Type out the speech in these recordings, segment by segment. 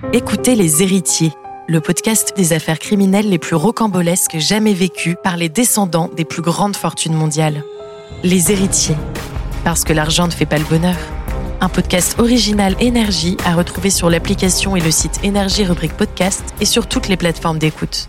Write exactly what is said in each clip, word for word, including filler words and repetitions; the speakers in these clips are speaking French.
Écoutez Les Héritiers, le podcast des affaires criminelles les plus rocambolesques jamais vécues par les descendants des plus grandes fortunes mondiales. Les Héritiers, parce que l'argent ne fait pas le bonheur. Un podcast original Énergie à retrouver sur l'application et le site Énergie rubrique podcast et sur toutes les plateformes d'écoute.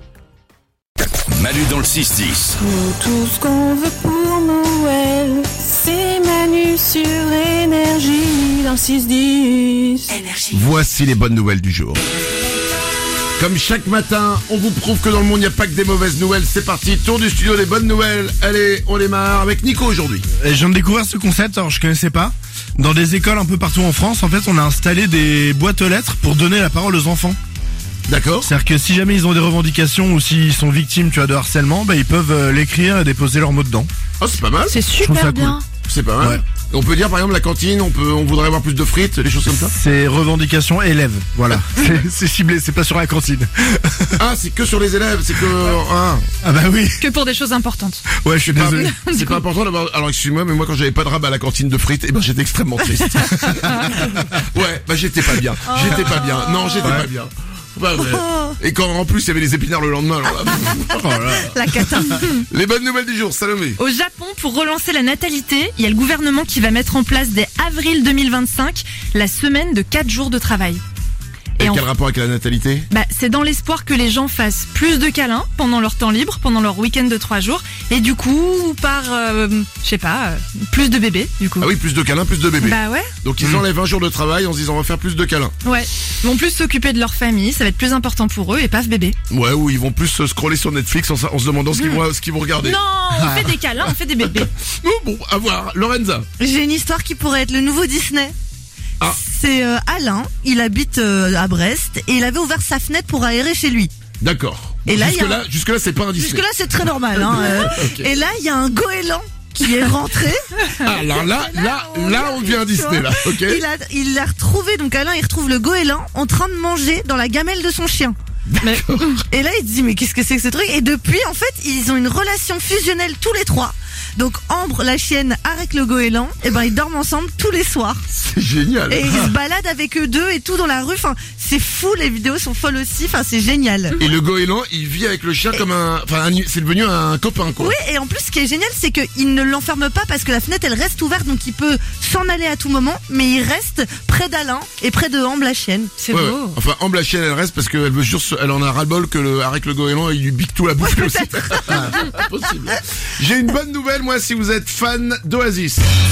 Manu dans le six dix. Nous, tout ce qu'on veut pour Noël, c'est Manu sur Énergie dans le six dix. Énergie. Voici les bonnes nouvelles du jour. Comme chaque matin, on vous prouve que dans le monde, il n'y a pas que des mauvaises nouvelles. C'est parti, tour du studio des bonnes nouvelles. Allez, on démarre avec Nico aujourd'hui. Je viens de découvrir ce concept, alors je connaissais pas. Dans des écoles un peu partout en France, en fait, on a installé des boîtes aux lettres pour donner la parole aux enfants. D'accord. C'est-à-dire que si jamais ils ont des revendications ou s'ils sont victimes, tu vois, de harcèlement, bah ils peuvent euh, l'écrire et déposer leurs mots dedans. Oh, c'est pas mal. C'est Je trouve ça super bien. C'est pas mal. Ouais. On peut dire par exemple la cantine, on peut, on voudrait avoir plus de frites, des choses comme ça. C'est revendications élèves, voilà. c'est, c'est ciblé, c'est pas sur la cantine. Ah, c'est que sur les élèves, c'est que ah. Ah bah oui. Que pour des choses importantes. Ouais, je suis Pas- désolé. C'est pas important d'avoir. Alors excuse-moi, mais moi quand j'avais pas de rab à la cantine de frites, eh ben j'étais extrêmement triste. Ouais, bah j'étais pas bien. J'étais pas bien. Non, j'étais Ouais. pas bien. Bah, ouais. Et quand en plus il y avait les épinards le lendemain. Alors là, oh là là. La cata. Les bonnes nouvelles du jour, Salomé. Au Japon, pour relancer la natalité, il y a le gouvernement qui va mettre en place dès avril deux mille vingt-cinq la semaine de quatre jours de travail. Et, Et en- quel rapport avec la natalité? Bah, c'est dans l'espoir que les gens fassent plus de câlins pendant leur temps libre, pendant leur week-end de trois jours, et du coup, par, euh, je sais pas, euh, plus de bébés, du coup. Ah oui, plus de câlins, plus de bébés. Bah ouais, Donc ils enlèvent un jour de travail en se disant on va faire plus de câlins. ouais. Ils vont plus s'occuper de leur famille, ça va être plus important pour eux, et paf, bébé. Ouais, ou ils vont plus se scroller sur Netflix en, sa- en se demandant ce qu'ils vont, ce qu'ils vont regarder. Non, on fait des câlins, on fait des bébés. Oh, bon, à voir. Lorenza. J'ai une histoire qui pourrait être le nouveau Disney. Ah. C'est euh, Alain, il habite euh, à Brest et il avait ouvert sa fenêtre pour aérer chez lui. D'accord. Et là, il y a jusque là, jusque là, c'est pas un Disney. Jusque là c'est très normal. Hein, euh. Ok. Et là il y a un goéland qui est rentré. Ah, alors là, là, là, on devient un Disney là. Ok. Il a, il l'a retrouvé, donc Alain il retrouve le goéland en train de manger dans la gamelle de son chien. Et là il se dit mais qu'est-ce que c'est que ce truc? Et depuis en fait ils ont une relation fusionnelle tous les trois. Donc Ambre la chienne avec le goéland, et ben ils dorment ensemble tous les soirs. C'est génial. Et ils se baladent avec eux deux et tout dans la rue. Enfin, c'est fou, les vidéos sont folles aussi. Enfin, c'est génial. Et le goéland, il vit avec le chien comme un, enfin, un- c'est devenu un copain quoi. Oui, et en plus, ce qui est génial, c'est qu'il ne l'enferme pas parce que la fenêtre, elle reste ouverte, donc il peut s'en aller à tout moment, mais il reste près d'Alain et près de Ambre la chienne. C'est Ouais, ouais. beau. Enfin, Ambre la chienne, elle reste parce qu'elle veut juste, elle en a ras-le-bol que le, avec le goéland, il lui bique tout la bouche lui aussi. Impossible. J'ai une bonne nouvelle, moi, si vous êtes fan d'Oasis.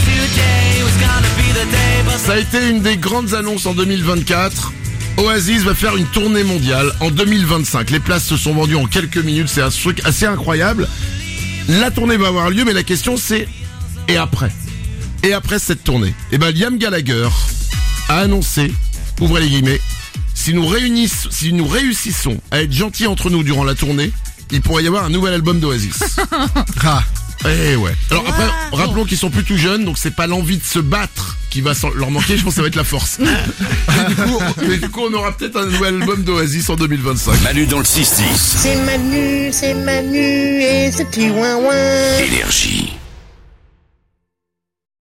Ça a été une des grandes annonces en deux mille vingt-quatre. Oasis va faire une tournée mondiale en deux mille vingt-cinq. Les places se sont vendues en quelques minutes, c'est un truc assez incroyable. La tournée va avoir lieu, mais la question c'est, et après? Et après cette tournée? Eh ben, Liam Gallagher a annoncé, ouvrez les guillemets, si nous réunissons, si nous réussissons à être gentils entre nous durant la tournée, il pourrait y avoir un nouvel album d'Oasis. Ah. Eh ouais. Alors après, rappelons qu'ils sont plus tout jeunes, donc c'est pas l'envie de se battre qui va s'en- leur manquer, je pense que ça va être la force. Et du coup, mais du coup, on aura peut-être un nouvel album d'Oasis en deux mille vingt-cinq. Manu dans le six dix. C'est Manu, c'est Manu et c'est petit ouin ouin. Énergie.